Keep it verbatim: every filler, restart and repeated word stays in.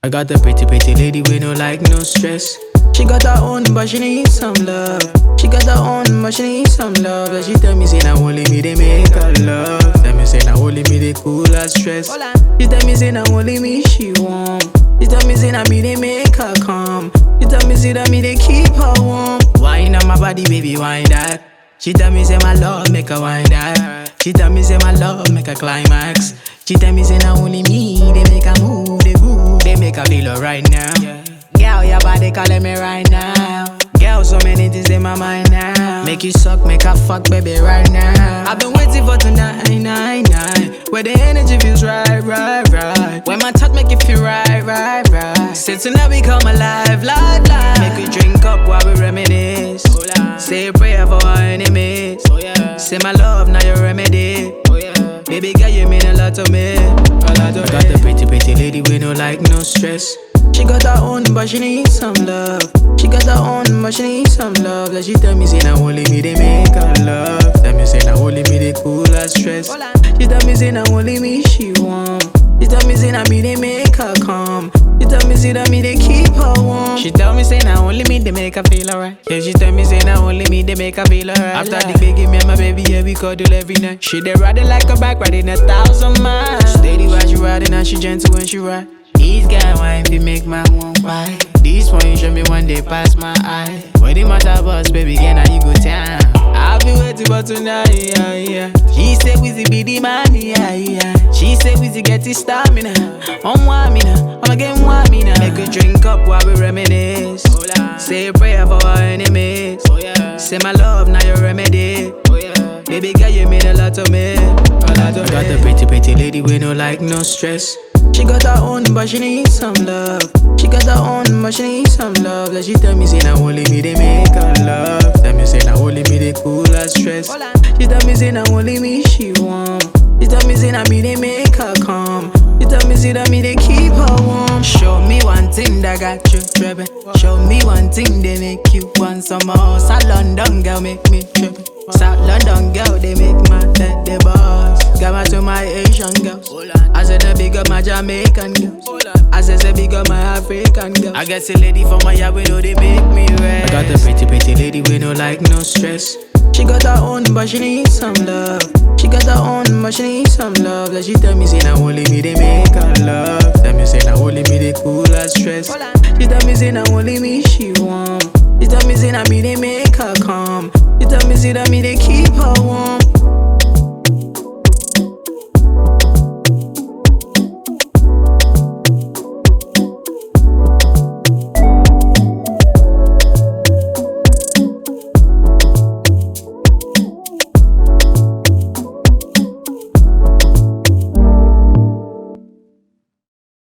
I got a pretty, pretty lady with no like, no stress. She got her own, but she need some love. She got her own, but she need some love. And she tell me, say, now only me, they make her love. Tell me, say, now only me, they cool her stress. She tell me, say, now only me, she warm. She tell me, say, now me, they make her calm. She tell me, say, that me, they keep her warm. Wine on my body, baby, wine that. She tell me, say, my love, make her wine that. She tell me, say, my love, make her climax. She tell me, say, now only me, they make her move, they move. They make her feel alright now. Girl, your body calling me right now. Girl, so many things in my mind now. Make you suck, make her fuck, baby, right now. I've been waiting for tonight, nine, nine. Where the energy feels right, right, right. When my touch make you feel right, right, right. Say tonight we come alive, live, live. Make we drink up while we reminisce. Say a prayer for our enemies. Say my love, now your remedy. Baby girl, you mean a lot to me. A lot to got the pretty, pretty lady with no like, no stress. She got her own, but she need some love. She got her own, but she need some love. Like she tell me, say, now only me, they make her love. Tell me, say, now only me, they cool her stress. She tell me, say, now only me, she warm. She tell me, say, now me, they make her calm. She tell me, say, that me, they keep her warm. She tell me, say, now only me, they make her feel alright. Yeah, she tell me, say, now only me, they make her feel alright. After the big give me and my baby, yeah, we cuddle every night. She they riding like a bike, riding a thousand miles. Steady while she riding, and she gentle when she ride. These guys wine fi make my one why. This one you show me one day pass my eye. What the matter boss, baby, again now you go town. I'll be waiting for tonight, yeah, yeah. She say Wizzy be the man, yeah, yeah. She say Wizzy get his stamina. On one me now, I'ma get one me now. Make a drink up while we reminisce. Say a prayer for our enemies. Say my love, now your remedy. Baby girl, you mean a lot to me. A lot to me. Got the pretty, pretty lady with no like, no stress. She got her own, but she need some love. She got her own, but she need some love. Like she tell me, say, now only me, they make her love. Tell me, say, now only me, they cool her stress. She tell me, say, now only me, she warm. She tell me, say, now me, they make her calm. She tell me, say, that me, they keep her warm. Show me one thing that got you tripping. Show me one thing they make you want some more. South London girl make me tripping. South London girl, they make my head the boss. Got my to my Asian girls. I said they big up my Jamaican girls. I said they big up my African girls. I guess a lady from my yard, we know they make me red. I got a pretty, pretty lady with no like, no stress. She got her own, but she need some love. She got her own, but she need some love. Like she tell me, say, now only me, they make her love. Tell me, say, now only me, they cool her stress. She tell me, say, now only me, she warm. She tell me, say, now me, they make her calm. She tell me, say, that me, they keep her warm.